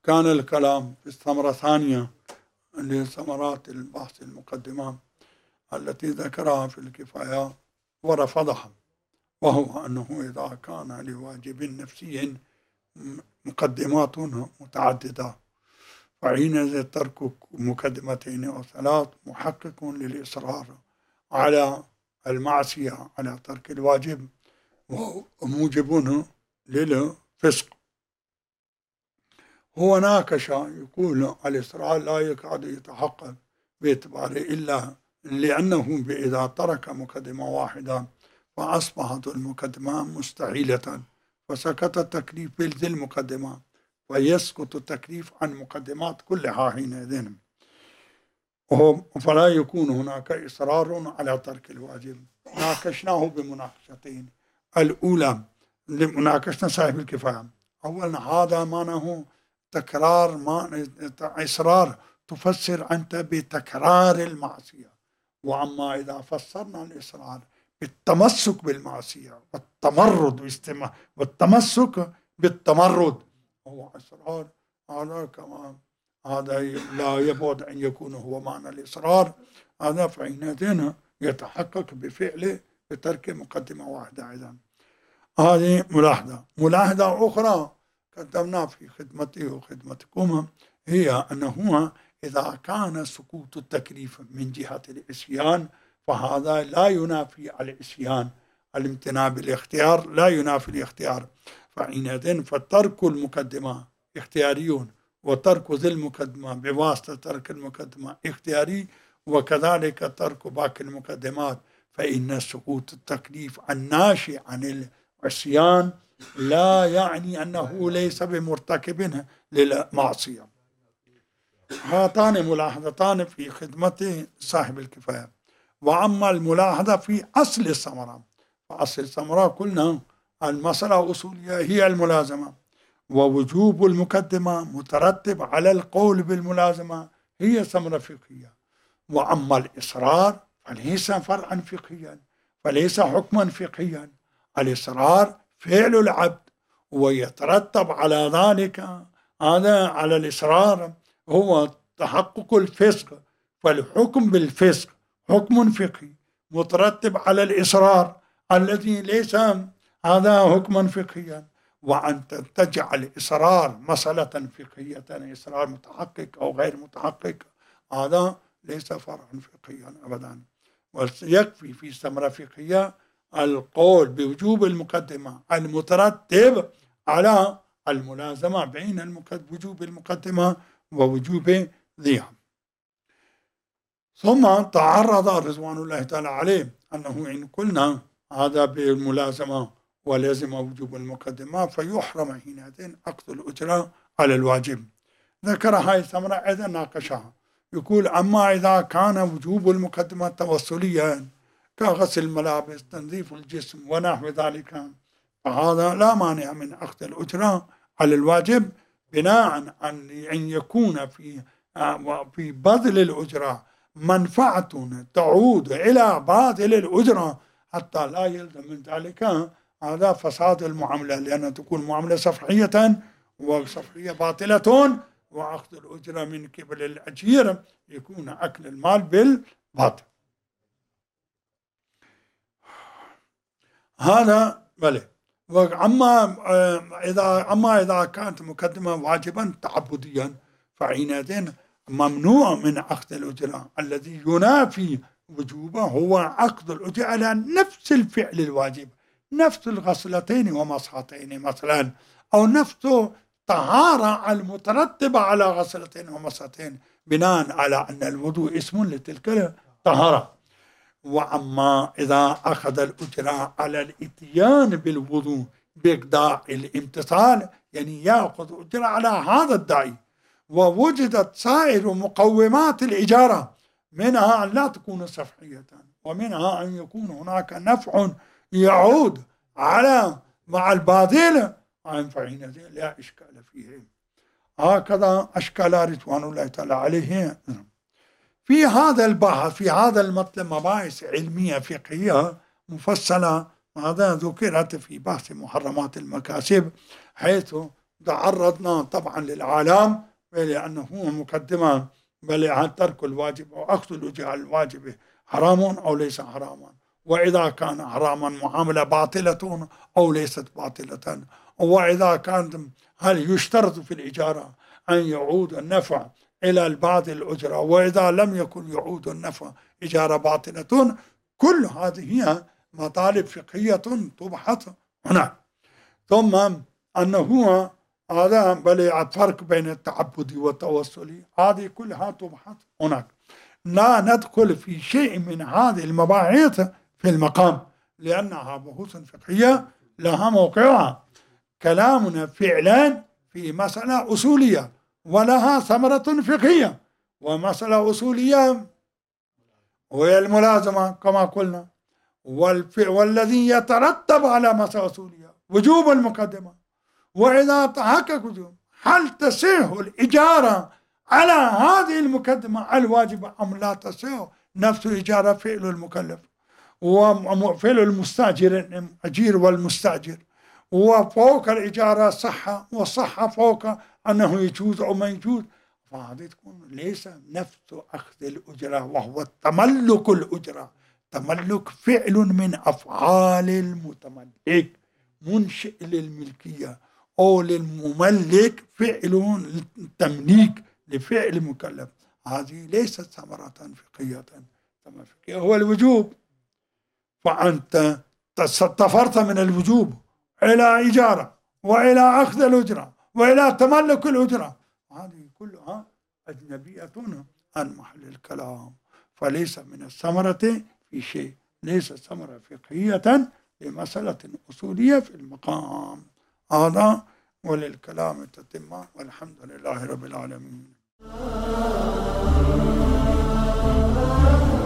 كان الكلام في الثمرة الثانية لثمرات البحث المقدمة التي ذكرها في الكفاية ورفضها، وهو أنه إذا كان لواجب نفسي مقدمات متعددة فحينئذ ترك مقدمتين أو ثلاث محقق للإصرار على المعصية على ترك الواجب وموجب للفسق. هو ناقش يقول الإصرار لا يكاد يتحقق باعتباره إلا لأنه إذا ترك مقدمة واحدة فأصبحت المقدمة مستحيلة فسقط التكليف بذي المقدمة ويسقط التكليف عن مقدمات كلها حينئذ، فلا يكون هناك إصرار على ترك الواجب. ناقشناه بمناقشتين. الأولى لمناقشة صاحب الكفاية، أولا هذا معناه تكرار، ما إصرار تفسر أنت بتكرار المعصية، وأما إذا فسرنا الإصرار بالتمسك بالمعصية والتمسك بالتمرد هو إصرار، هذا كمان هذا لا يبعد أن يكون هو معنى الإصرار، هذا فحينئذ يتحقق بفعله بترك مقدمة واحدة. أيضا هذه ملاحظة أخرى قدمنا في خدمتي وخدمتكم هي أنه إذا كان سقوط التكليف من جهة العصيان فهذا لا ينافي العصيان، الامتناع بالاختيار لا ينافي الاختيار، فحينئذ فترك المقدمة اختياري وترك ذي المقدمة بواسطة ترك المقدمة اختياري، وكذلك ترك باقي المقدمات، فإن سقوط التكليف الناشئ عن العصيان لا يعني أنه ليس بمرتكب للمعصية. هاتان ملاحظتان في خدمة صاحب الكفاية. وأما الملاحظة في أصل الثمرة، فأصل الثمرة قلنا المسألة أصولية هي الملازمة، ووجوب المقدمة مترتب على القول بالملازمة هي ثمرة فقهية، وأما الإصرار فليس فرعا فقهيا، فليس حكما فقهيا، الإصرار فعل العبد ويترتب على ذلك هذا على الإصرار هو تحقق الفسق، فالحكم بالفسق حكم فقهي مترتب على الإصرار الذي ليس هذا حكما فقهيا. وأن تجعل إصرار مسألة فقهية إصرار متحقق أو غير متحقق هذا ليس فرعا فقهيا أبدا، ويكفي في ثمرة فقهية القول بوجوب المقدمة المترتب على الملازمة بين وجوب المقدمة ووجوب ذيها. ثم تعرض رضوان الله تعالى عليه أنه إن قلنا هذا بالملازمة ولازم وجوب المقدمة فيحرم حينئذ أخذ الأجرة على الواجب. ذكر هاي الثمرة أيضا ناقشها، يقول أما إذا كان وجوب المقدمة توسليا كغسل الملابس تنظيف الجسم ونحو ذلك فهذا لا مانع من أخذ الأجرة على الواجب بناء عن أن يكون في بذل الأجرة منفعة تعود إلى باذل الأجرة حتى لا يلزم من ذلك هذا فساد المعاملة، لأن تكون معاملة صفحية وصفحية باطلة، وأخذ الأجرة من قبل الأجير يكون أكل المال بالباطل. هذا بله. أما إذا كانت مقدمة واجبا تعبديا فحينئذ ممنوع من أخذ الأجرة، الذي ينافي وجوبه هو أخذ الأجرة على نفس الفعل الواجب، نفس الغسلتين ومسحتين مثلا، أو نفس طهارة المترتبة على غسلتين ومسحتين بناء على أن الوضوء اسم لتلك الطهارة. وأما إذا أخذ الأجرة على الإتيان بالوضوء بإقداء الامتثال يعني يأخذ أجرة على هذا الداعي، ووجدت سائر مقومات الإجارة منها أن لا تكون صفحية، ومنها أن يكون هناك نفع يعود على مع الباذل فحينئذ لا إشكال فيه. هكذا أشكال رضوان الله تعالى عليه في هذا البحث، في هذا المطلب مباحث علمية فقهية مفصلة هذا ذكرت في بحث محرمات المكاسب، حيث تعرضنا طبعا للعالم، لأنه هو مقدمة بل ترك الواجب أو أخذ الوجه الواجب حرام أو ليس حراما، وإذا كان حراما معاملة باطلة أو ليست باطلة، وإذا كان هل يشترط في الإجارة أن يعود النفع إلى البعض الأجرة، وإذا لم يكن يعود النفع إجارة باطلة. كل هذه هي مطالب فقهية تبحث هناك. ثم أنه هذا بل الفرق بين التعبدي والتوسلي، هذه كلها تبحث هناك. لا ندخل في شيء من هذه المباحث في المقام، لأنها بحوث فقهية لها موقعها. كلامنا فعلا في مسألة أصولية ولها ثمرة فقهية، ومسألة أصولية وهي الملازمة كما قلنا، والذي يترتب على مسألة أصولية وجوب المقدمة. وإذا تحقق وجوب، هل تصح الإجارة على هذه المقدمة الواجبة أم لا تصح؟ نفس الإجارة فعل المكلف وفعل المستأجر، الأجير والمستأجر، وفوق الإجارة صحة، والصحة فوق أنه يجوز أو ما يجوز. فهذه تكون ليس نفس أخذ الأجرة وهو التملك. الأجرة تملك فعل من أفعال المتملك، منشئ للملكية أو للمملك، فعل التمليك لفعل مكلف. هذه ليست ثمرة فقهية. ثمرة فقهية هو الوجوب، فأنت سافرت من الوجوب إلى إجارة وإلى أخذ الأجرة وإلى تملك الأجرة، هذه كلها أجنبية عن محل الكلام، فليس من الثمرة في شيء، ليس ثمرة فقهية لمسألة أصولية في المقام. هذا وللكلام تتمة، والحمد لله رب العالمين.